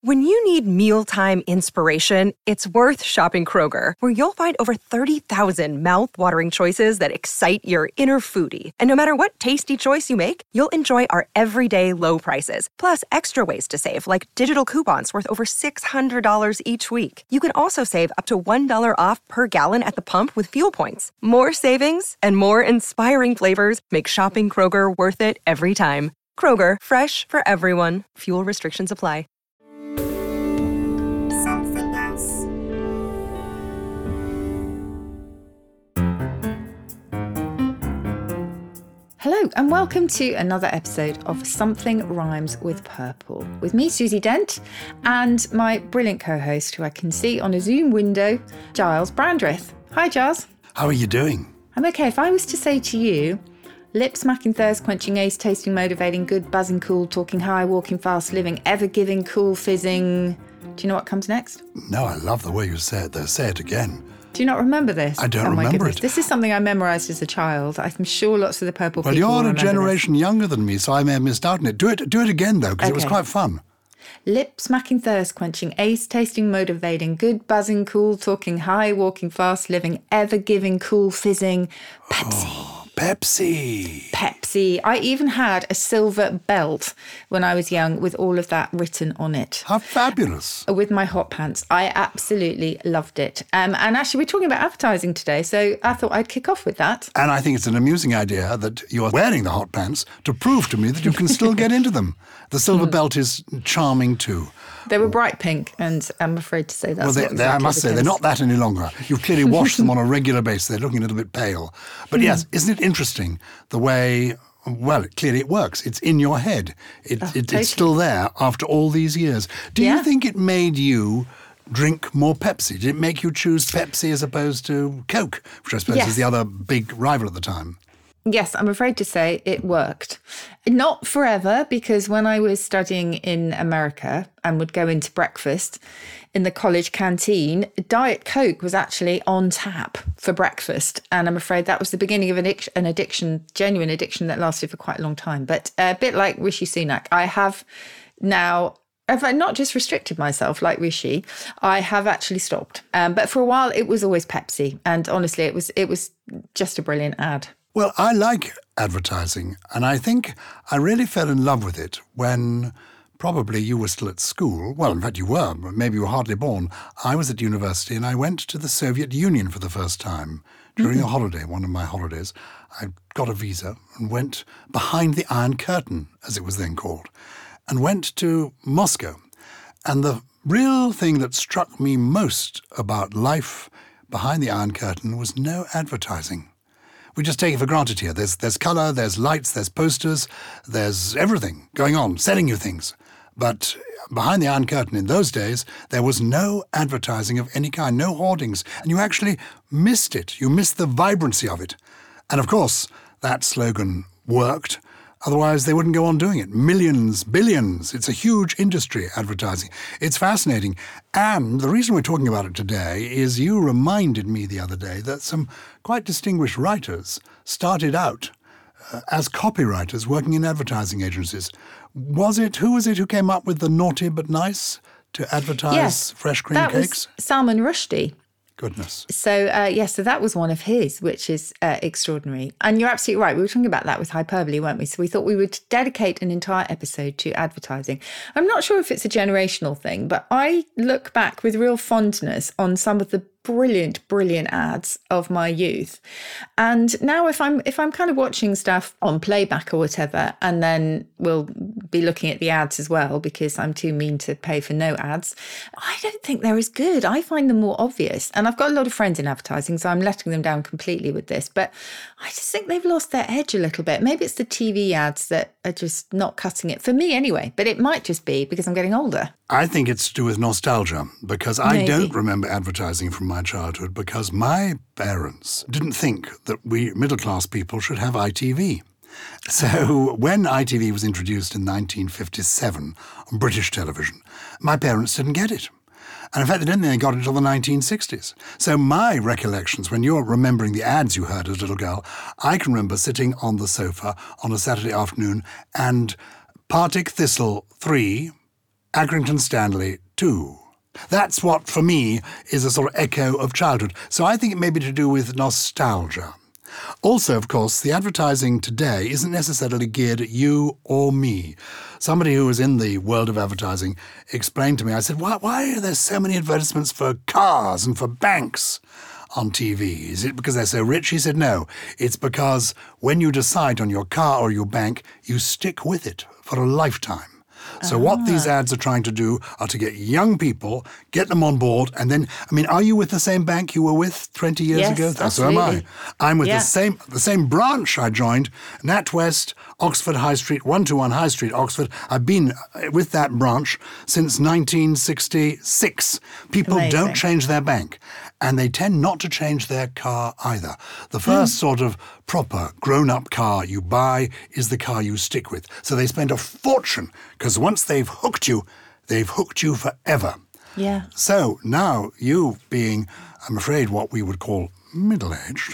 When you need mealtime inspiration, it's worth shopping Kroger, where you'll find over 30,000 mouth-watering choices that excite your inner foodie. And no matter what tasty choice you make, you'll enjoy our everyday low prices, plus extra ways to save, like digital coupons worth over $600 each week. You can also save up to $1 off per gallon at the pump with fuel points. More savings and more inspiring flavors make shopping Kroger worth it every time. Kroger, fresh for everyone. Fuel restrictions apply. Hello and welcome to another episode of Something Rhymes with Purple with me, Susie Dent, and my brilliant co-host who I can see on a Zoom window, Giles Brandreth. Hi, Giles. How are you doing? I'm okay. If I was to say to you, lip smacking, thirst quenching, ace tasting, motivating, good, buzzing, cool, talking high, walking fast, living, ever giving, cool, fizzing, do you know what comes next? No, I love the way you say it, though. Say it again. Do you not remember this? I don't remember it. This is something I memorised as a child. I'm sure lots of the purple well, people will you're a remember generation this. younger than me, so I may have missed out on it. Do it again, though, because it was Okay. quite fun. Lip smacking, thirst quenching, ace tasting, motivating, good, buzzing, cool, talking high, walking fast, living, ever giving, cool, fizzing, Pepsi. Oh, Pepsi. Pepsi. I even had a silver belt when I was young with all of that written on it. How fabulous. With my hot pants. I absolutely loved it. And actually, we're talking about advertising today, so I thought I'd kick off with that. And I think it's an amusing idea that you're wearing the hot pants to prove to me that you can still get into them. The silver belt is charming too. They were bright pink, and I'm afraid to say that's Well, I must say, they're not that any longer. You've clearly washed them on a regular basis. They're looking a little bit pale. But yes, isn't it interesting the way, well, clearly it works. It's in your head. Totally. It's still there after all these years. Do you think it made you drink more Pepsi? Did it make you choose Pepsi as opposed to Coke, which I suppose is the other big rival at the time? Yes, I'm afraid to say it worked. Not forever, because when I was studying in America and would go into breakfast in the college canteen, Diet Coke was actually on tap for breakfast. And I'm afraid that was the beginning of an addiction, genuine addiction that lasted for quite a long time. But a bit like Rishi Sunak, I have now... I've not just restricted myself like Rishi, I have actually stopped. But for a while, it was always Pepsi. And honestly, it was just a brilliant ad. Well, I like advertising, and I think I really fell in love with it when probably you were still at school. Well, in fact, you were. Maybe you were hardly born. I was at university, and I went to the Soviet Union for the first time during a holiday, one of my holidays. I got a visa and went behind the Iron Curtain, as it was then called, and went to Moscow. And the real thing that struck me most about life behind the Iron Curtain was no advertising. We just take it for granted here. There's colour, there's lights, there's posters, there's everything going on, selling you things. But behind the Iron Curtain in those days, there was no advertising of any kind, no hoardings, and you actually missed it. You missed the vibrancy of it. And of course, that slogan worked. Otherwise, they wouldn't go on doing it. Millions, billions. It's a huge industry, advertising. It's fascinating. And the reason we're talking about it today is you reminded me the other day that some quite distinguished writers started out as copywriters working in advertising agencies. Who was it who came up with the naughty but nice to advertise fresh cream cakes? Was Salman Rushdie. Goodness. So, so that was one of his, which is extraordinary. And you're absolutely right. We were talking about that with hyperbole, weren't we? So we thought we would dedicate an entire episode to advertising. I'm not sure if it's a generational thing, but I look back with real fondness on some of the brilliant ads of my youth. And now if I'm kind of watching stuff on playback or whatever, and then we'll be looking at the ads as well because I'm too mean to pay for no ads, I don't think they're as good. I find them more obvious. And I've got a lot of friends in advertising, so I'm letting them down completely with this. But I just think they've lost their edge a little bit. Maybe it's the TV ads that are just not cutting it, for me anyway. But it might just be because I'm getting older. I think it's to do with nostalgia, because I don't remember advertising from my childhood because my parents didn't think that we middle-class people should have ITV. So when ITV was introduced in 1957 on British television, my parents didn't get it. And in fact, they didn't think they got it until the 1960s. So my recollections, when you're remembering the ads you heard as a little girl, I can remember sitting on the sofa on a Saturday afternoon and Partick Thistle 3 Accrington Stanley too. That's what, for me, is a sort of echo of childhood. So I think it may be to do with nostalgia. Also, of course, the advertising today isn't necessarily geared at you or me. Somebody who was in the world of advertising explained to me, I said, why are there so many advertisements for cars and for banks on TV? Is it because they're so rich? He said, no, it's because when you decide on your car or your bank, you stick with it for a lifetime. So what these ads are trying to do are to get young people, get them on board, and then, I mean, are you with the same bank you were with 20 years ago? So am I. I'm with the same branch I joined, NatWest, Oxford High Street, 121 High Street, Oxford. I've been with that branch since 1966. People don't change their bank, and they tend not to change their car either. The first sort of proper grown-up car you buy is the car you stick with. So they spend a fortune, because once they've hooked you forever. Yeah. So now you being, I'm afraid, what we would call middle-aged,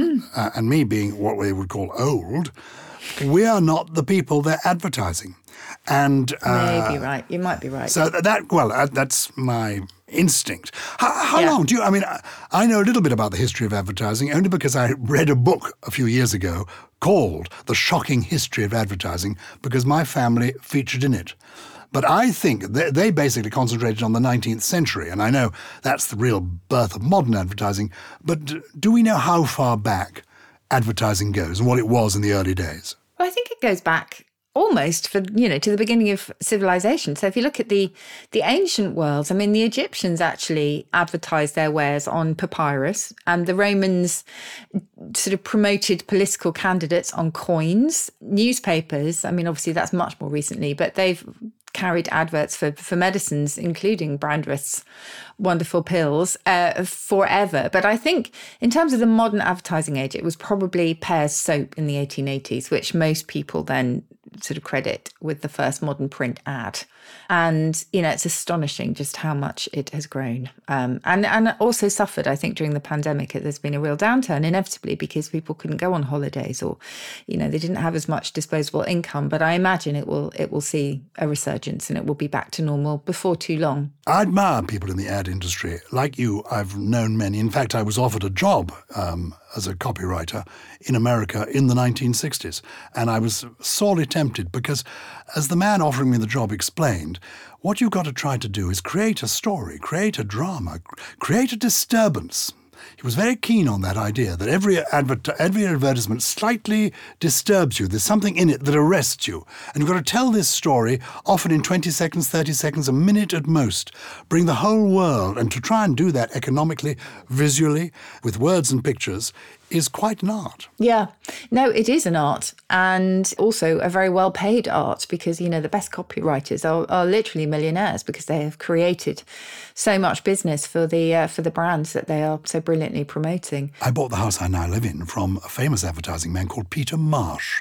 and me being what we would call old, we are not the people they're advertising. And maybe right. You might be right. So that's my instinct. How long do you, I mean, I know a little bit about the history of advertising only because I read a book a few years ago called The Shocking History of Advertising because my family featured in it. But I think they basically concentrated on the 19th century, and I know that's the real birth of modern advertising, but do we know how far back advertising goes and what it was in the early days? Well, I think it goes back almost to the beginning of civilization. So if you look at the ancient worlds, I mean, the Egyptians actually advertised their wares on papyrus, and the Romans sort of promoted political candidates on coins. Newspapers, I mean, obviously that's much more recently, but they've carried adverts for medicines, including Brandreth's wonderful pills, forever. But I think in terms of the modern advertising age, it was probably Pear's soap in the 1880s, which most people then sort of credit with the first modern print ad. And, it's astonishing just how much it has grown. And also suffered, I think, during the pandemic. There's been a real downturn, inevitably, because people couldn't go on holidays or, they didn't have as much disposable income. But I imagine it will see a resurgence and it will be back to normal before too long. I admire people in the ad industry. Like you, I've known many. In fact, I was offered a job as a copywriter in America in the 1960s. And I was sorely tempted because, as the man offering me the job explained, what you've got to try to do is create a story, create a drama, create a disturbance. He was very keen on that idea that every advertisement slightly disturbs you. There's something in it that arrests you. And you've got to tell this story, often in 20 seconds, 30 seconds, a minute at most. Bring the whole world. And to try and do that economically, visually, with words and pictures, is quite an art. Yeah. No, it is an art, and also a very well-paid art, because, the best copywriters are literally millionaires because they have created so much business for the brands that they are so brilliantly promoting. I bought the house I now live in from a famous advertising man called Peter Marsh,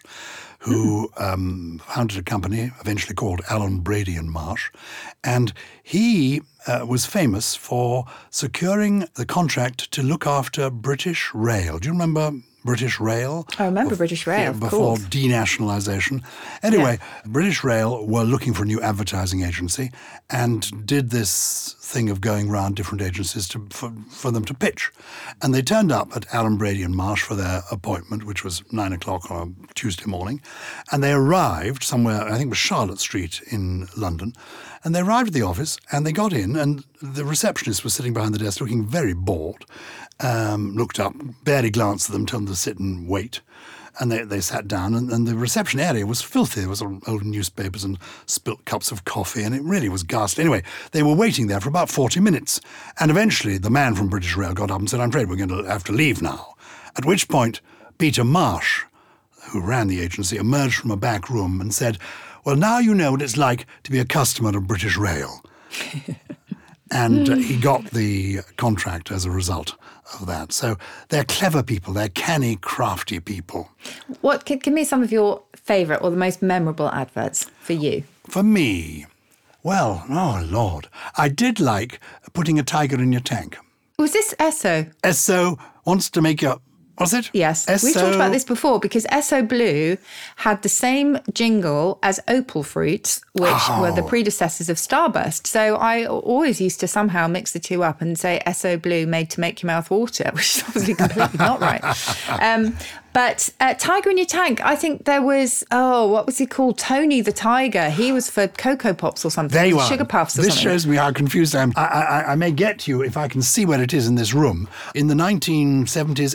who founded a company eventually called Allen Brady and Marsh. And he was famous for securing the contract to look after British Rail. Do you remember British Rail? I remember British Rail, of before course. denationalisation. Anyway, British Rail were looking for a new advertising agency and did this thing of going around different agencies for them to pitch. And they turned up at Allen Brady and Marsh for their appointment, which was 9 o'clock on a Tuesday morning. And they arrived somewhere, I think it was Charlotte Street in London. And they arrived at the office and they got in, and the receptionist was sitting behind the desk looking very bored, looked up, barely glanced at them, told them to sit and wait. And they sat down, and the reception area was filthy. There was old newspapers and spilt cups of coffee, and it really was ghastly. Anyway, they were waiting there for about 40 minutes. And eventually the man from British Rail got up and said, "I'm afraid we're going to have to leave now." At which point Peter Marsh, who ran the agency, emerged from a back room and said, "Well, now you know what it's like to be a customer of British Rail." And he got the contract as a result of that. So they're clever people. They're canny, crafty people. Give me some of your favourite or the most memorable adverts for you. For me, well, oh, Lord. I did like putting a tiger in your tank. Was this Esso? Esso wants to make your Was it? Yes. We've talked about this before because Esso Blue had the same jingle as Opal Fruits, which were the predecessors of Starburst. So I always used to somehow mix the two up and say Esso Blue made to make your mouth water, which is obviously completely not right. But Tiger in Your Tank, I think there was, what was he called? Tony the Tiger. He was for Cocoa Pops or something. There you are. Sugar Puffs or this something. This shows me how confused I am. I may get to you if I can see where it is in this room. In the 1970s,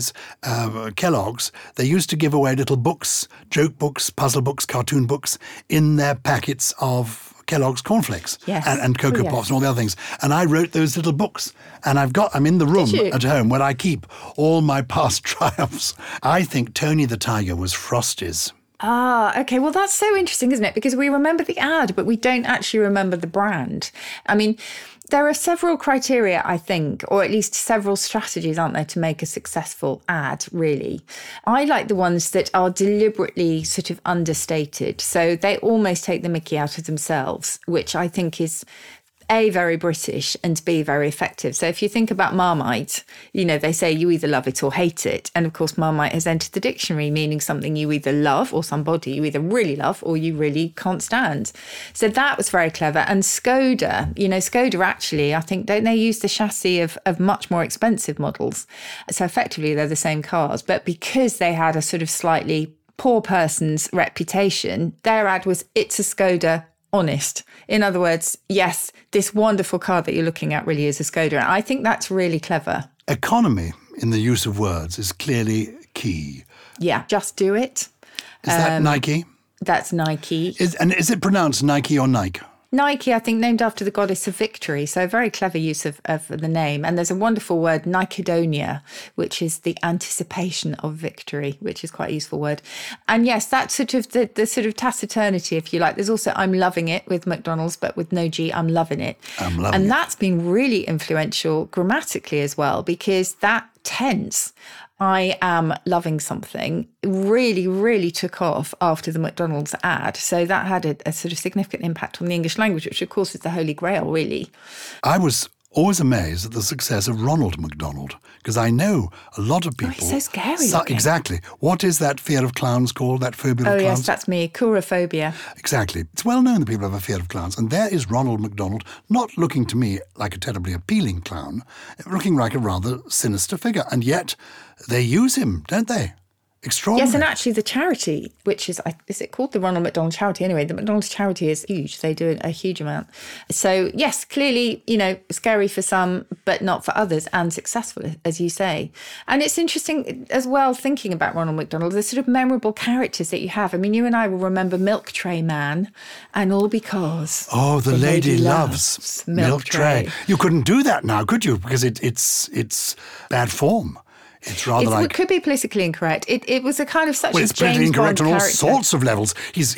80s, Kellogg's, they used to give away little books, joke books, puzzle books, cartoon books, in their packets of Kellogg's cornflakes and Cocoa Pops and all the other things. And I wrote those little books. And I'm in the room at home where I keep all my past triumphs. I think Tony the Tiger was Frosties. Ah, okay. Well, that's so interesting, isn't it? Because we remember the ad, but we don't actually remember the brand. I mean, there are several criteria, I think, or at least several strategies, aren't there, to make a successful ad, really. I like the ones that are deliberately sort of understated. So they almost take the mickey out of themselves, which I think is A, very British, and B, very effective. So if you think about Marmite, they say you either love it or hate it. And of course, Marmite has entered the dictionary, meaning something you either love or somebody you either really love or you really can't stand. So that was very clever. And Skoda, Skoda actually, I think, don't they use the chassis of much more expensive models? So effectively, they're the same cars. But because they had a sort of slightly poor person's reputation, their ad was, it's a Skoda, honest. In other words, yes, this wonderful car that you're looking at really is a Skoda. And I think that's really clever. Economy in the use of words is clearly key. Yeah, just do it. Is that Nike? That's Nike. Is it pronounced Nike or Nike? Nike, I think, named after the goddess of victory. So very clever use of the name. And there's a wonderful word, Nikedonia, which is the anticipation of victory, which is quite a useful word. And yes, that's sort of the sort of taciturnity, if you like. There's also I'm loving it with McDonald's, but with no G, I'm loving it. And that's been really influential grammatically as well, because that tense, I am loving something, really, really took off after the McDonald's ad. So that had a sort of significant impact on the English language, which of course is the holy grail, really. I was always amazed at the success of Ronald McDonald, because I know a lot of people... he's so scary. Exactly. What is that fear of clowns called, that phobia of clowns? Oh, yes, that's me, coulrophobia. Exactly. It's well known that people have a fear of clowns, and there is Ronald McDonald, not looking to me like a terribly appealing clown, looking like a rather sinister figure, and yet they use him, don't they? Extraordinary. Yes, and actually the charity, which is it called the Ronald McDonald Charity? Anyway, the McDonald's charity is huge. They do a huge amount. So yes, clearly, scary for some, but not for others, and successful, as you say. And it's interesting as well, thinking about Ronald McDonald, the sort of memorable characters that you have. I mean, you and I will remember Milk Tray Man, and all because... Oh, the lady loves Milk Tray. You couldn't do that now, could you? Because it's bad form. It's rather like... It could be politically incorrect. It was a kind of such a it's politically incorrect on all sorts of levels. He's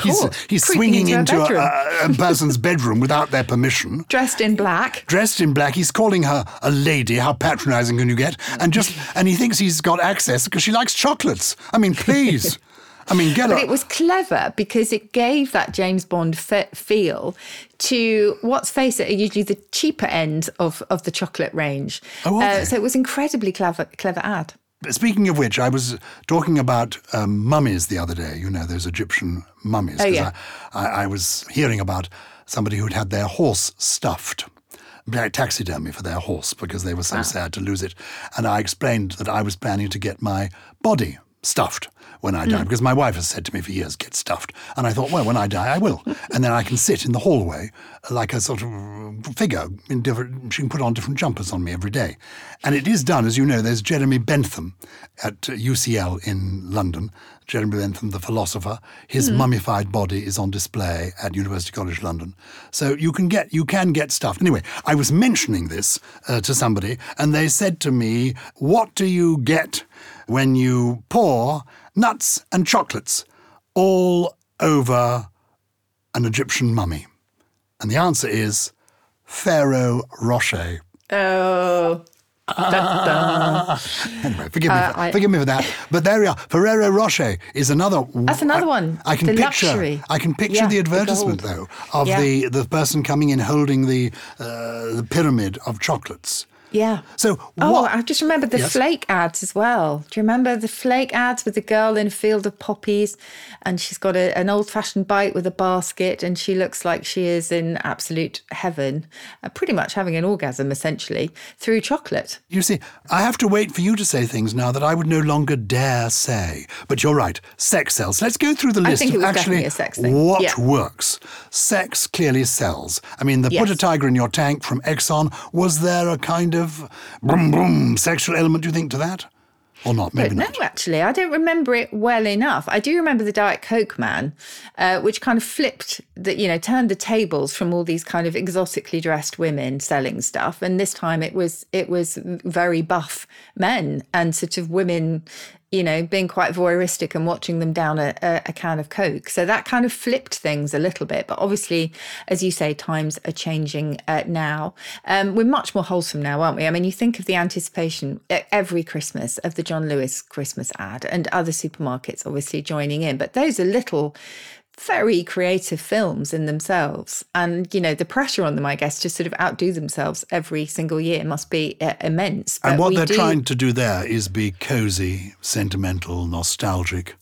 swinging into a person's bedroom without their permission. Dressed in black. He's calling her a lady. How patronising can you get? And he thinks he's got access because she likes chocolates. I mean, please... But it was clever because it gave that James Bond feel to, let's face it, are usually the cheaper end of the chocolate range. Oh, okay. So it was incredibly clever ad. Speaking of which, I was talking about mummies the other day, those Egyptian mummies. Oh, yeah. I was hearing about somebody who'd had their horse stuffed. Taxidermy for their horse because they were so sad to lose it. And I explained that I was planning to get my body stuffed when I die, because my wife has said to me for years, get stuffed. And I thought, well, when I die, I will. And then I can sit in the hallway like a sort of figure. She can put on different jumpers on me every day. And it is done, as you know, there's Jeremy Bentham at UCL in London. Jeremy Bentham, the philosopher. His mummified body is on display at University College London. So you can get stuffed. Anyway, I was mentioning this to somebody, and they said to me, what do you get when you pour nuts and chocolates all over an Egyptian mummy? And the answer is Ferrero Rocher. Oh. Anyway, forgive me for that. But there we are. Ferrero Rocher is another. That's another one. I can picture the advertisement though of the person coming in holding the pyramid of chocolates. Yeah. So I just remembered the flake ads as well. Do you remember the flake ads with the girl in a field of poppies and she's got an old-fashioned bite with a basket and she looks like she is in absolute heaven, pretty much having an orgasm, essentially, through chocolate. You see, I have to wait for you to say things now that I would no longer dare say. But you're right, sex sells. Let's go through the list of actually a sex thing. What works. Sex clearly sells. I mean, put a tiger in your tank from Exxon, was there a kind of boom, boom, sexual element, do you think, to that? Or not? Maybe not. No, actually, I don't remember it well enough. I do remember the Diet Coke man, which kind of flipped, turned the tables from all these kind of exotically dressed women selling stuff. And this time it was very buff men and sort of women, being quite voyeuristic and watching them down a can of Coke. So that kind of flipped things a little bit. But obviously, as you say, times are changing now. We're much more wholesome now, aren't we? I mean, you think of the anticipation every Christmas of the John Lewis Christmas ad and other supermarkets obviously joining in. But those are little, very creative films in themselves. And, the pressure on them, I guess, to sort of outdo themselves every single year must be immense. But and what they're trying to do there is be cozy, sentimental, nostalgic,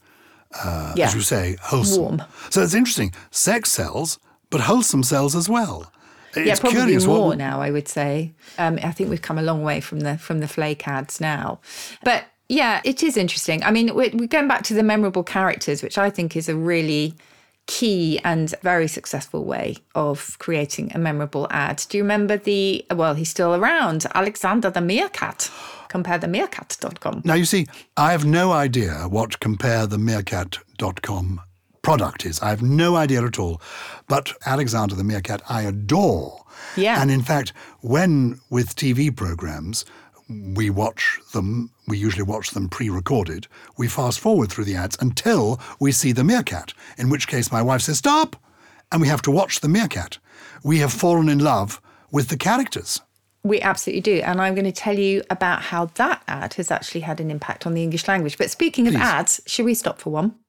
as you say, wholesome. Warm. So it's interesting. Sex sells, but wholesome sells as well. It's probably curious more now, I would say. I think we've come a long way from the flake ads now. But yeah, it is interesting. I mean, we're going back to the memorable characters, which I think is a really key and very successful way of creating a memorable ad. Do you remember he's still around, Alexander the Meerkat, comparethemeerkat.com. Now, you see, I have no idea what comparethemeerkat.com product is. I have no idea at all. But Alexander the Meerkat, I adore. Yeah. And in fact, when with TV programs, we usually watch them pre-recorded. We fast forward through the ads until we see the meerkat, in which case my wife says, stop, and we have to watch the meerkat. We have fallen in love with the characters. We absolutely do. And I'm going to tell you about how that ad has actually had an impact on the English language. But speaking of ads, should we stop for one?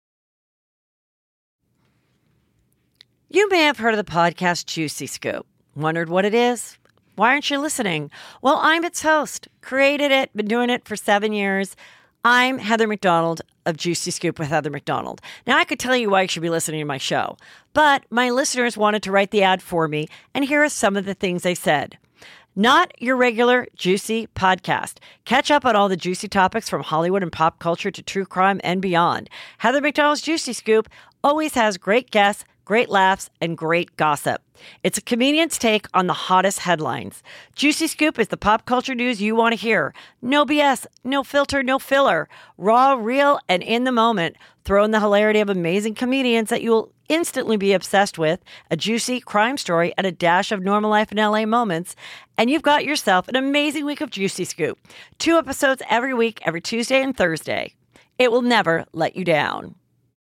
You may have heard of the podcast Juicy Scoop. Wondered what it is? Why aren't you listening? Well, I'm its host, created it, been doing it for 7 years. I'm Heather McDonald of Juicy Scoop with Heather McDonald. Now, I could tell you why you should be listening to my show, but my listeners wanted to write the ad for me, and here are some of the things they said. Not your regular juicy podcast. Catch up on all the juicy topics from Hollywood and pop culture to true crime and beyond. Heather McDonald's Juicy Scoop always has great guests, great laughs, and great gossip. It's a comedian's take on the hottest headlines. Juicy Scoop is the pop culture news you want to hear. No BS, no filter, no filler. Raw, real, and in the moment. Throw in the hilarity of amazing comedians that you'll instantly be obsessed with, a juicy crime story, and a dash of normal life in LA moments, and you've got yourself an amazing week of Juicy Scoop. 2 episodes every week, every Tuesday and Thursday. It will never let you down.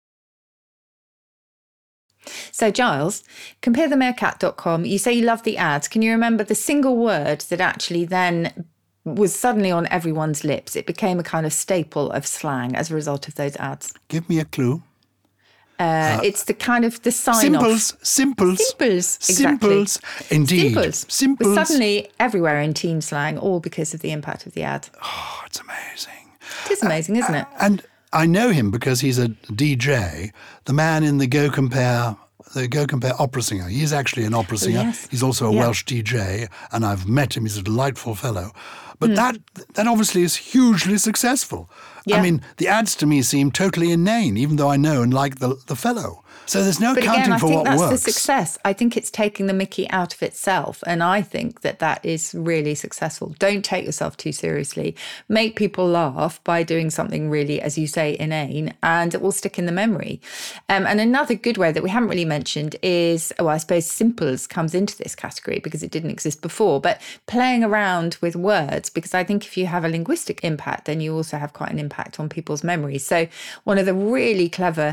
So, Giles, comparethemeerkat.com, you say you love the ads. Can you remember the single word that actually then was suddenly on everyone's lips? It became a kind of staple of slang as a result of those ads. Give me a clue. It's the kind of the sign-off. Simples. Exactly. Simples. Indeed. Simples. Was suddenly everywhere in teen slang, all because of the impact of the ad. Oh, it's amazing. It is amazing, isn't it? And I know him because he's a DJ, the man in the Go Compare opera singer. He's actually an opera singer. Yes. He's also a Welsh DJ, and I've met him. He's a delightful fellow. But that obviously is hugely successful. Yeah. I mean, the ads to me seem totally inane, even though I know and like the fellow. So there's no accounting for what works. But again, I think that's the success. I think it's taking the mickey out of itself. And I think that is really successful. Don't take yourself too seriously. Make people laugh by doing something really, as you say, inane, and it will stick in the memory. And another good way that we haven't really mentioned is, I suppose simples comes into this category because it didn't exist before, but playing around with words, because I think if you have a linguistic impact, then you also have quite an impact on people's memories. So one of the really clever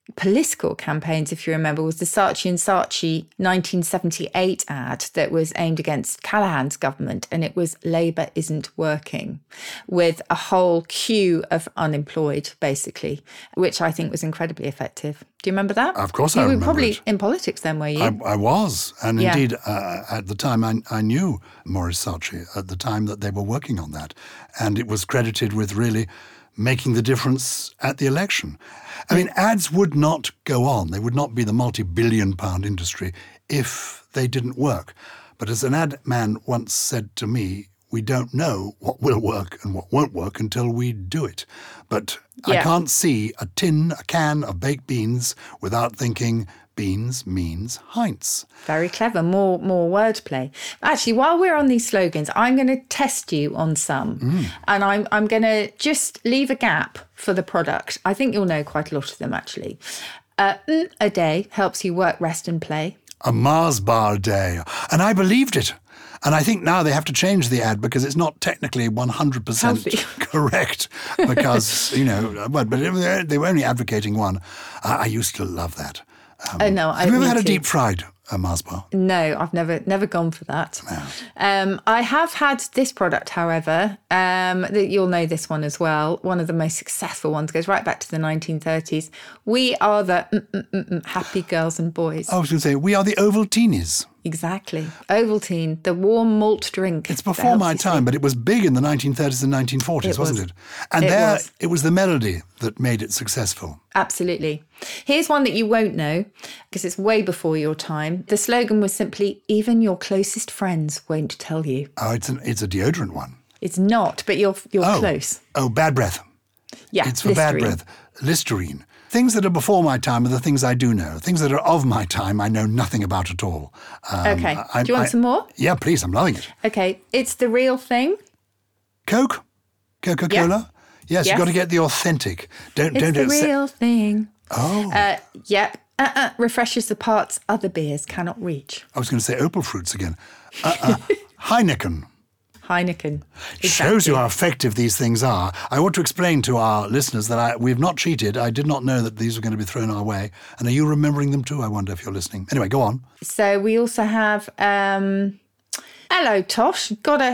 political campaigns, if you remember, was the Saatchi & Saatchi 1978 ad that was aimed against Callaghan's government, and it was Labour isn't working, with a whole queue of unemployed, basically, which I think was incredibly effective. Do you remember that? Of course I remember You were probably it. in politics then, were you? I was. And indeed, at the time, I knew Maurice Saatchi at the time that they were working on that. And it was credited with really making the difference at the election. I mean, ads would not go on. They would not be the multi-billion-pound industry if they didn't work. But as an ad man once said to me, we don't know what will work and what won't work until we do it. But I can't see a can of baked beans without thinking beans means Heinz. Very clever. More wordplay. Actually, while we're on these slogans, I'm going to test you on some. And I'm going to just leave a gap for the product. I think you'll know quite a lot of them, actually. A day helps you work, rest and play. A Mars bar day. And I believed it. And I think now they have to change the ad because it's not technically 100% Healthy. correct. Because, but they were only advocating one. I used to love that. No, have you ever had a too. deep fried Mars bar? No, I've never gone for that. No. I have had this product, however, that you'll know this one as well. One of the most successful ones, goes right back to the 1930s. We are the happy girls and boys. I was going to say, we are the Ovaltinis. Exactly. Ovaltine, the warm malt drink. It's before my time, but it was big in the 1930s and 1940s, wasn't it? And it was the melody that made it successful. Absolutely. Here's one that you won't know because it's way before your time. The slogan was simply, even your closest friends won't tell you. Oh, it's a deodorant one. It's not, but you're close. Oh, bad breath. Yeah, It's for bad breath. Listerine. Things that are before my time are the things I do know. Things that are of my time I know nothing about at all. Okay. Do you want some more? Yeah, please. I'm loving it. Okay. It's the real thing. Coke? Coca-Cola? Yes, you've got to get the authentic. Don't It's the real thing. Oh. Yep. Refreshes the parts other beers cannot reach. I was going to say Opal Fruits again. Heineken. Heineken. Shows you how effective these things are. I want to explain to our listeners that we've not cheated. I did not know that these were going to be thrown our way. And are you remembering them too? I wonder if you're listening. Anyway, go on. So we also have hello Tosh.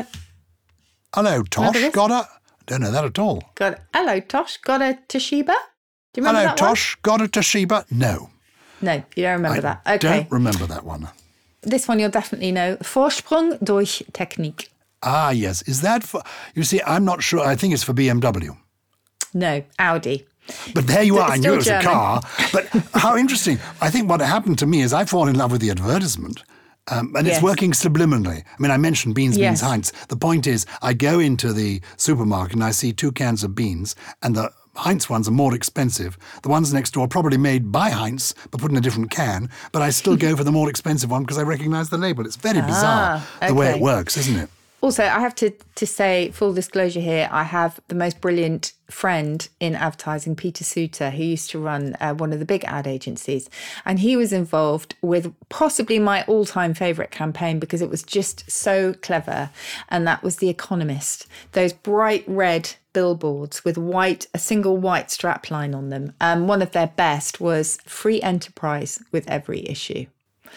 Hello, Tosh. Got a... Don't know that at all. Hello Tosh. Got a Toshiba? Do you remember Hello, that Tosh. Got a Toshiba? No. one? No, you don't remember that. Okay. Don't remember that one. This one you'll definitely know. Vorsprung durch Technik. Ah, yes. Is that for... You see, I'm not sure. I think it's for BMW. No, Audi. But there you are. I knew it was German. a car. But how interesting. I think what happened to me is I fall in love with the advertisement. And it's working subliminally. I mean, I mentioned beans, Heinz. The point is, I go into the supermarket and I see 2 cans of beans, and the Heinz ones are more expensive. The ones next door are probably made by Heinz, but put in a different can. But I still go for the more expensive one because I recognise the label. It's very bizarre the way it works, isn't it? Also, I have to say, full disclosure here, I have the most brilliant friend in advertising, Peter Suter, who used to run one of the big ad agencies. And he was involved with possibly my all-time favourite campaign because it was just so clever. And that was The Economist. Those bright red billboards with a single white strapline on them. One of their best was free enterprise with every issue.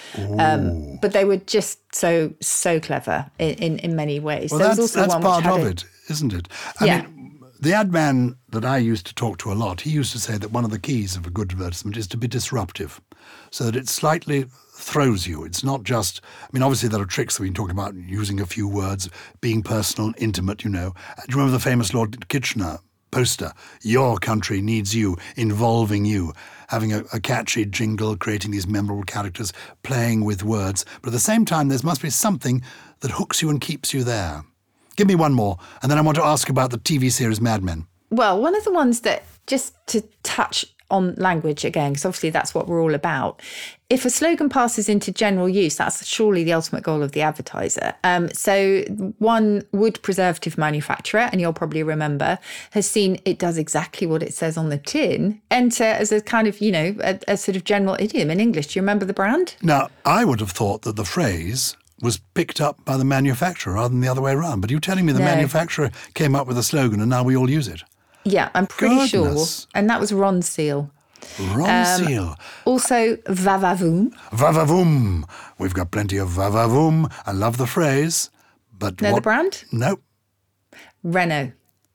But they were just so clever in many ways. Well, that's part of it, isn't it? I mean, the ad man that I used to talk to a lot, he used to say that one of the keys of a good advertisement is to be disruptive, so that it slightly throws you. It's not just, I mean, obviously there are tricks that we've been talking about, using a few words, being personal, intimate, Do you remember the famous Lord Kitchener poster, "Your country needs you," involving you, having a catchy jingle, creating these memorable characters, playing with words. But at the same time, there must be something that hooks you and keeps you there. Give me one more, and then I want to ask about the TV series Mad Men. Well, one of the ones that, just to touch on language again, because obviously that's what we're all about. If a slogan passes into general use, that's surely the ultimate goal of the advertiser. So one wood preservative manufacturer, and you'll probably remember, has seen it does exactly what it says on the tin, enter as a kind of, a sort of general idiom in English. Do you remember the brand? Now, I would have thought that the phrase was picked up by the manufacturer rather than the other way around. But you're telling me the manufacturer came up with a slogan and now we all use it? Yeah, I'm pretty sure. Goodness. And that was Ron Seal. Ronseal. Also, va-va-voom. Va-va-voom. We've got plenty of va-va-voom. I love the phrase. But Know the brand? No. Renault.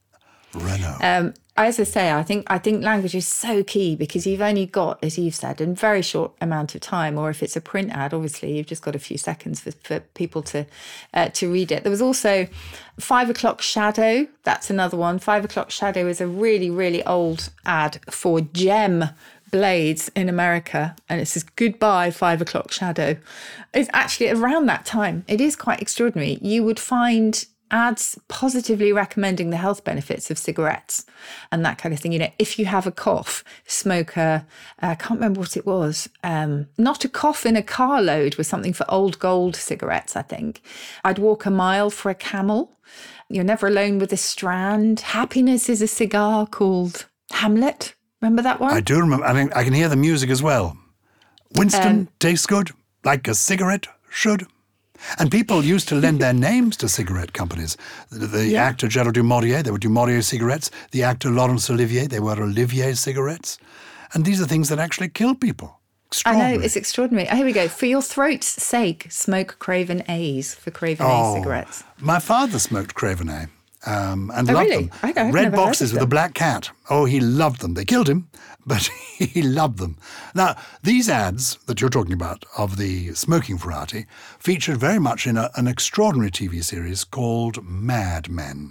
As I say, I think language is so key because you've only got, as you've said, a very short amount of time. Or if it's a print ad, obviously you've just got a few seconds for people to read it. There was also 5 o'clock shadow. That's another one. 5 o'clock shadow is a really, really old ad for Gem blades in America, and it says goodbye 5 o'clock shadow. It's actually around that time. It is quite extraordinary. You would find ads positively recommending the health benefits of cigarettes and that kind of thing. You know, if you have a cough, smoke I can't remember what it was. Not a cough in a carload was something for Old Gold cigarettes, I think. I'd walk a mile for a camel. You're never alone with a strand. Happiness is a cigar called Hamlet. Remember that one? I do remember. I can hear the music as well. Winston tastes good, like a cigarette should. And people used to lend their names to cigarette companies. The actor Gerald Dumouriez, they were Dumouriez cigarettes. The actor Laurence Olivier, they were Olivier cigarettes. And these are things that actually kill people. I know, it's extraordinary. Oh, here we go. For your throat's sake, smoke Craven A's for Craven A cigarettes. My father smoked Craven A. And loved really? them. Red boxes with a black cat. Oh, he loved them. They killed him, but he loved them. Now, these ads that you're talking about of the smoking variety featured very much in an extraordinary TV series called Mad Men,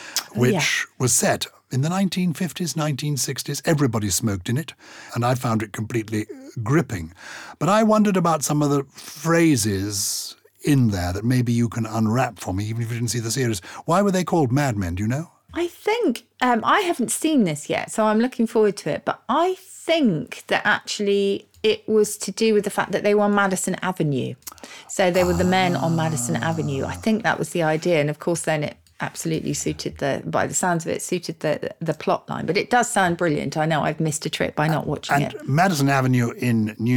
which was set in the 1950s, 1960s. Everybody smoked in it, and I found it completely gripping. But I wondered about some of the phrases in there that maybe you can unwrap for me, even if you didn't see the series. Why were they called Mad Men, do you know? I think, I haven't seen this yet, so I'm looking forward to it, but I think that actually it was to do with the fact that they were on Madison Avenue. So they were the men on Madison Avenue. I think that was the idea, and of course then it absolutely suited by the sounds of it, suited the plot line. But it does sound brilliant. I know I've missed a trick by not watching it. Madison Avenue in New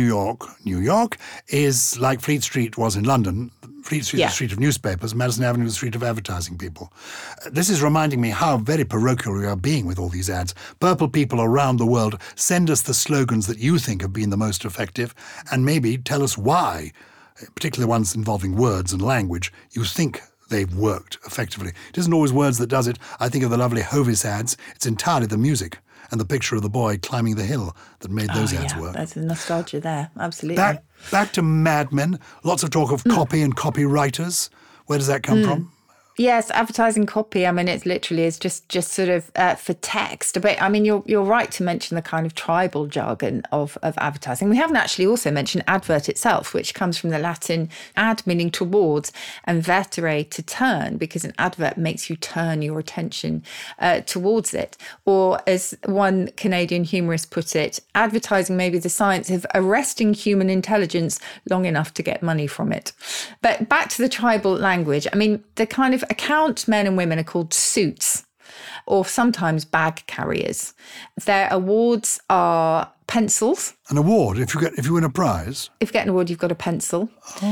York is like Fleet Street was in London. Fleet Street is the street of newspapers. Madison Avenue is the street of advertising people. This is reminding me how very parochial we are being with all these ads. Purple people around the world, send us the slogans that you think have been the most effective and maybe tell us why, particularly ones involving words and language, you think they've worked effectively. It isn't always words that does it. I think of the lovely Hovis ads. It's entirely the music and the picture of the boy climbing the hill that made those ads work. There's a nostalgia there, absolutely. Back to Mad Men. Lots of talk of copy and copywriters. Where does that come from? Yes, advertising copy. I mean, it literally is just sort of for text. But I mean, you're right to mention the kind of tribal jargon of advertising. We haven't actually also mentioned advert itself, which comes from the Latin ad, meaning towards, and vertere, to turn, because an advert makes you turn your attention towards it. Or as one Canadian humorist put it, advertising may be the science of arresting human intelligence long enough to get money from it. But back to the tribal language. I mean, the kind of account men and women are called suits, or sometimes bag carriers. Their awards are pencils. An award, if you win a prize? If you get an award, you've got a pencil.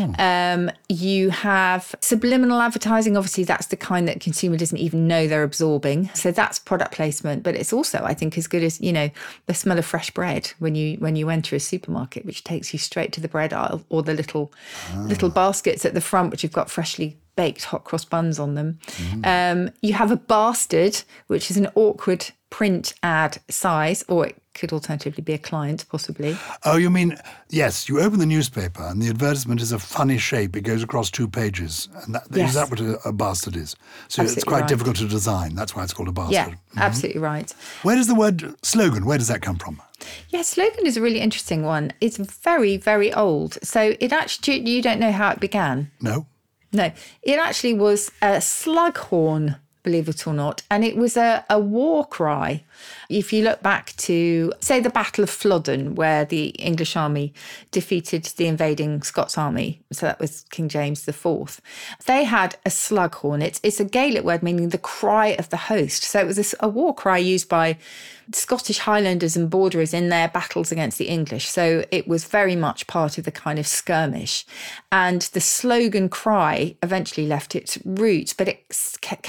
Oh. You have subliminal advertising. Obviously, that's the kind that consumer doesn't even know they're absorbing. So that's product placement. But it's also, I think, as good as, you know, the smell of fresh bread when you enter a supermarket, which takes you straight to the bread aisle, or the little baskets at the front, which have got freshly baked hot cross buns on them. You have a bastard, which is an awkward print ad size, or it could alternatively be a client, possibly. Oh, you mean, yes, you open the newspaper and the advertisement is a funny shape. It goes across 2 pages. And is that what a bastard is? So absolutely, it's quite difficult to design. That's why it's called a bastard. Yeah, absolutely right. Where does the word slogan, where does that come from? Yeah, slogan is a really interesting one. It's very, very old. So it actually, you don't know how it began? No. No, it actually was a slug horn, believe it or not. And it was a war cry. If you look back to, say, the Battle of Flodden, where the English army defeated the invading Scots army, so that was King James IV, they had a slug horn. It's a Gaelic word meaning the cry of the host. So it was a war cry used by Scottish Highlanders and borderers in their battles against the English. So it was very much part of the kind of skirmish. And the slogan cry eventually left its roots, but it kept that sort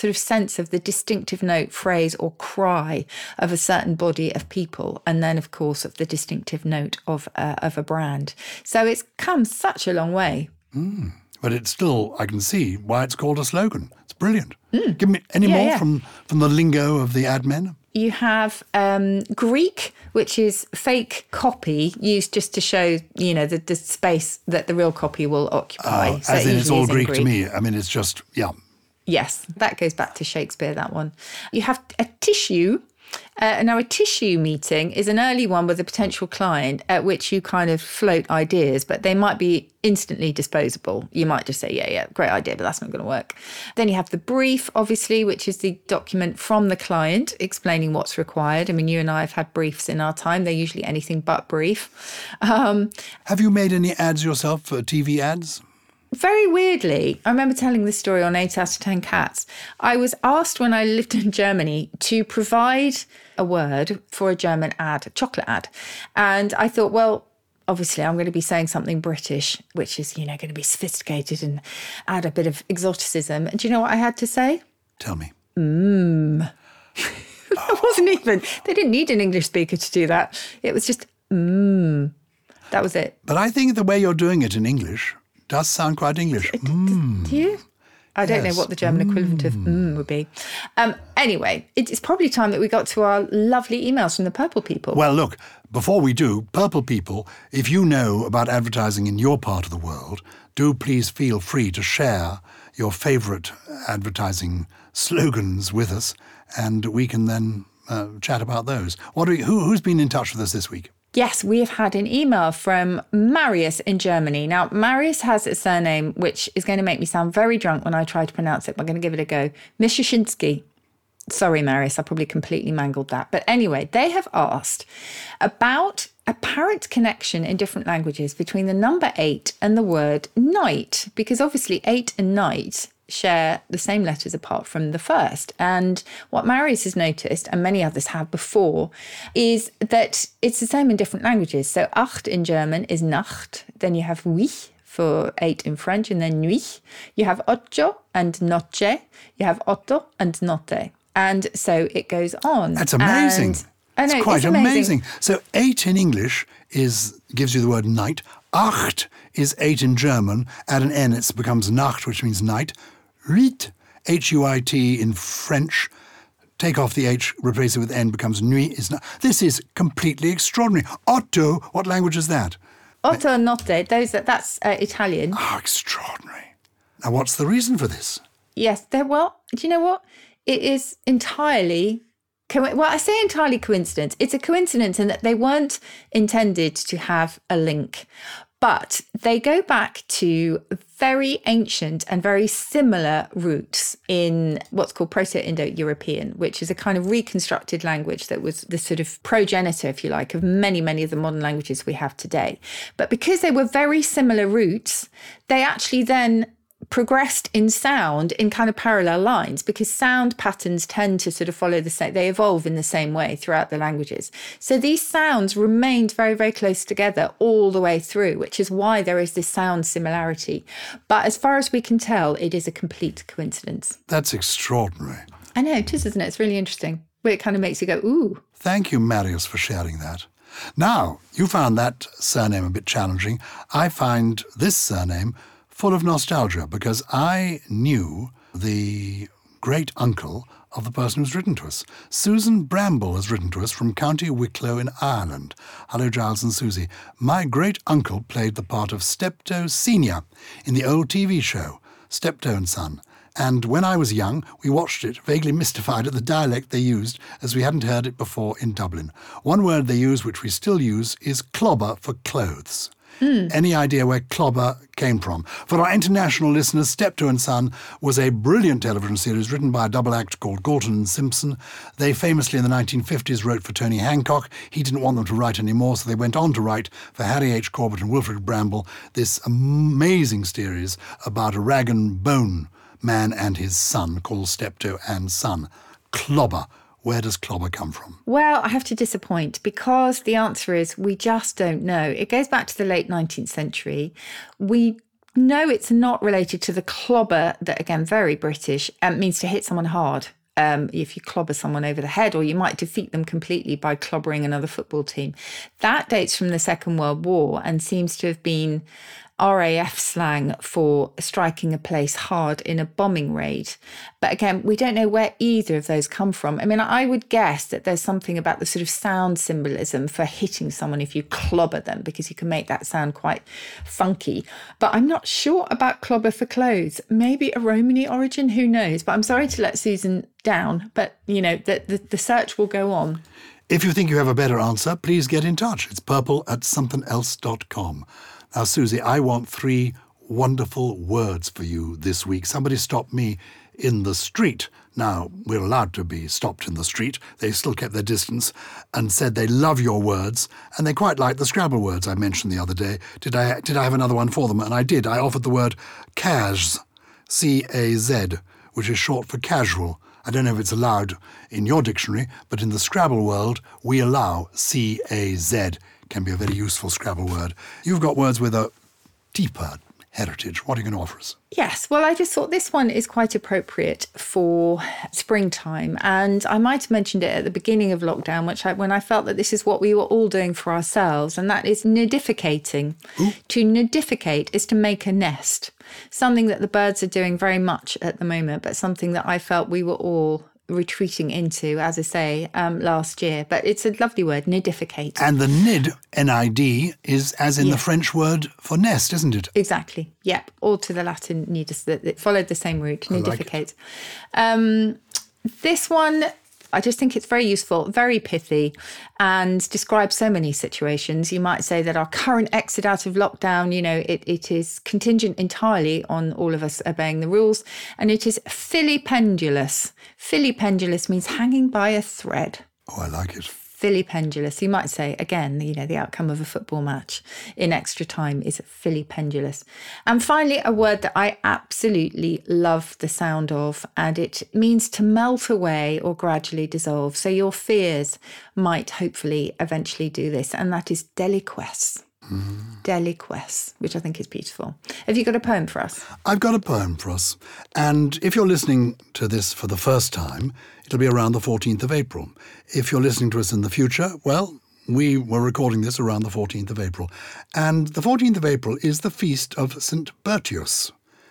sort of sense of the distinctive note, phrase or cry of a certain body of people. And then, of course, of the distinctive note of a brand. So it's come such a long way. But it's still, I can see why it's called a slogan. It's brilliant. Give me any more from the lingo of the ad men. You have Greek, which is fake copy used just to show, the space that the real copy will occupy. So as in it's all Greek to me. I mean, it's just, Yes, that goes back to Shakespeare, that one. You have a tissue. Now, a tissue meeting is an early one with a potential client at which you kind of float ideas, but they might be instantly disposable. You might just say, yeah, great idea, but that's not going to work. Then you have the brief, obviously, which is the document from the client explaining what's required. I mean, you and I have had briefs in our time. They're usually anything but brief. Have you made any ads yourself for TV ads? Very weirdly, I remember telling this story on 8 out of 10 Cats. I was asked when I lived in Germany to provide a word for a German ad, a chocolate ad. And I thought, well, obviously I'm going to be saying something British, which is, going to be sophisticated and add a bit of exoticism. And do you know what I had to say? Tell me. It wasn't even, they didn't need an English speaker to do that. It was just, That was it. But I think the way you're doing it in English does sound quite English. Do you? I don't know what the German equivalent of would be. Anyway, it's probably time that we got to our lovely emails from the Purple People. Well, look, before we do, Purple People, if you know about advertising in your part of the world, do please feel free to share your favourite advertising slogans with us, and we can then chat about those. Who's been in touch with us this week? Yes, we have had an email from Marius in Germany. Now, Marius has a surname which is going to make me sound very drunk when I try to pronounce it, but I'm going to give it a go. Mishushinsky. Sorry, Marius, I probably completely mangled that. But anyway, they have asked about apparent connection in different languages between the number 8 and the word night, because obviously 8 and night share the same letters apart from the first. And what Marius has noticed, and many others have before, is that it's the same in different languages. So acht in German is Nacht. Then you have huit for 8 in French, and then nuit. You have ocho and noche. You have otto and notte. And so it goes on. That's amazing. I know, it's quite amazing. So 8 in English gives you the word night. Acht is 8 in German. Add an N, it becomes Nacht, which means night. Huit, H-U-I-T in French. Take off the H, replace it with N, becomes nuit. This is completely extraordinary. Otto, what language is that? Otto notte, that's Italian. Oh, extraordinary. Now, what's the reason for this? Yes, well, do you know what? It is entirely... Well, I say entirely coincidence. It's a coincidence in that they weren't intended to have a link, but they go back to very ancient and very similar roots in what's called Proto-Indo-European, which is a kind of reconstructed language that was the sort of progenitor, if you like, of many, many of the modern languages we have today. But because they were very similar roots, they actually then progressed in sound in kind of parallel lines, because sound patterns tend to sort of follow the same, they evolve in the same way throughout the languages. So these sounds remained very, very close together all the way through, which is why there is this sound similarity. But as far as we can tell, it is a complete coincidence. That's extraordinary. I know, it is, isn't it? It's really interesting. It kind of makes you go, ooh. Thank you, Marius, for sharing that. Now, you found that surname a bit challenging. I find this surname full of nostalgia, because I knew the great uncle of the person who's written to us. Susan Bramble has written to us from County Wicklow in Ireland. Hello, Giles and Susie. My great uncle played the part of Steptoe Senior in the old TV show, Steptoe and Son. And when I was young, we watched it, vaguely mystified at the dialect they used, as we hadn't heard it before in Dublin. One word they use, which we still use, is clobber for clothes. Any idea where clobber came from? For our international listeners, Steptoe and Son was a brilliant television series written by a double act called Galton and Simpson. They famously in the 1950s wrote for Tony Hancock. He didn't want them to write anymore, so they went on to write for Harry H. Corbett and Wilfred Bramble this amazing series about a rag and bone man and his son called Steptoe and Son. Clobber. Where does clobber come from? Well, I have to disappoint, because the answer is we just don't know. It goes back to the late 19th century. We No, it's not related to the clobber that, again, very British, means to hit someone hard. If you clobber someone over the head, or you might defeat them completely by clobbering another football team. That dates from the Second World War and seems to have been RAF slang for striking a place hard in a bombing raid. But again, we don't know where either of those come from. I mean, I would guess that there's something about the sort of sound symbolism for hitting someone if you clobber them, because you can make that sound quite funky. But I'm not sure about clobber for clothes. Maybe a Romany origin, who knows? But I'm sorry to let Susan down, but, you know, the search will go on. If you think you have a better answer, please get in touch. It's purple@somethingelse.com. Now, Susie, I want 3 wonderful words for you this week. Somebody stopped me in the street. Now, we're allowed to be stopped in the street. They still kept their distance and said they love your words, and they quite like the Scrabble words I mentioned the other day. Did I have another one for them? And I did. I offered the word CAZ, C-A-Z, which is short for casual. I don't know if it's allowed in your dictionary, but in the Scrabble world, we allow C-A-Z. Can be a very useful Scrabble word. You've got words with a deeper heritage. What are you going to offer us? Yes, well, I just thought this one is quite appropriate for springtime. And I might have mentioned it at the beginning of lockdown, when I felt that this is what we were all doing for ourselves, and that is nidificating. Ooh. To nidificate is to make a nest, something that the birds are doing very much at the moment, but something that I felt we were all retreating into, as I say, last year. But it's a lovely word, nidificate. And the nid, N-I-D, is as in the French word for nest, isn't it? Exactly. Yep. Or to the Latin nidus, it followed the same route, nidificate. This one, I just think it's very useful, very pithy, and describes so many situations. You might say that our current exit out of lockdown, you know, it is contingent entirely on all of us obeying the rules, and it is filipendulous. Filipendulous means hanging by a thread. Oh, I like it. Filipendulous. You might say, again, you know, the outcome of a football match in extra time is filipendulous. And finally, a word that I absolutely love the sound of, and it means to melt away or gradually dissolve. So your fears might hopefully eventually do this, and that is deliquesce. Deliquesce, which I think is beautiful. Have you got a poem for us? I've got a poem for us. And if you're listening to this for the first time, it'll be around the 14th of April. If you're listening to us in the future, well, we were recording this around the 14th of April. And the 14th of April is the feast of St. Bertius,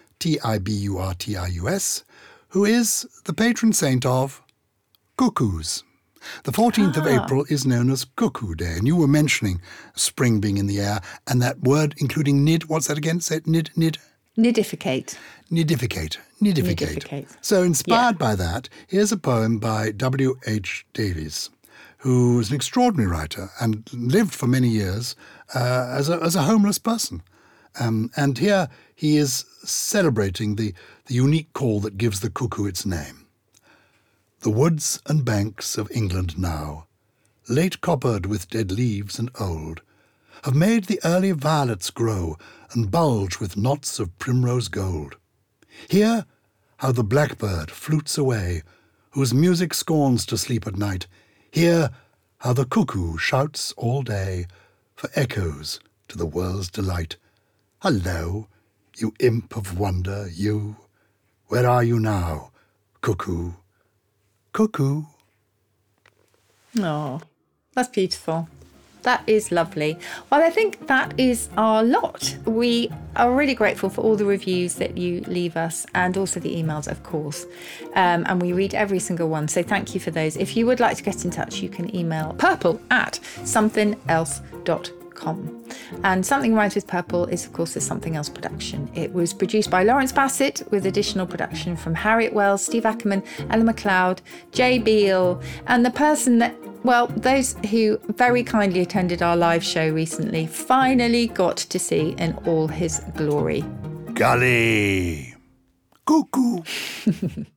Tiburtius, who is the patron saint of cuckoos. The 14th of April is known as Cuckoo Day, and you were mentioning spring being in the air, and that word including nid, what's that again? Say it, nid? Nidificate. Nidificate. So inspired by that, here's a poem by W.H. Davies, who is an extraordinary writer and lived for many years as a homeless person. And here he is celebrating the unique call that gives the cuckoo its name. The woods and banks of England now, late coppered with dead leaves and old, have made the early violets grow and bulge with knots of primrose gold. Hear how the blackbird flutes away, whose music scorns to sleep at night. Hear how the cuckoo shouts all day for echoes to the world's delight. Hello, you imp of wonder, you. Where are you now, cuckoo? Cuckoo. Oh, that's beautiful. That is lovely. Well, I think that is our lot. We are really grateful for all the reviews that you leave us, and also the emails, of course. And we read every single one. So thank you for those. If you would like to get in touch, you can email purple@somethingelse.com. And Something Rhymes with Purple is, of course, a Something Else production. It was produced by Lawrence Bassett with additional production from Harriet Wells, Steve Ackerman, Ella McLeod, Jay Beale, and the person that, well, those who very kindly attended our live show recently finally got to see in all his glory. Golly! Cuckoo!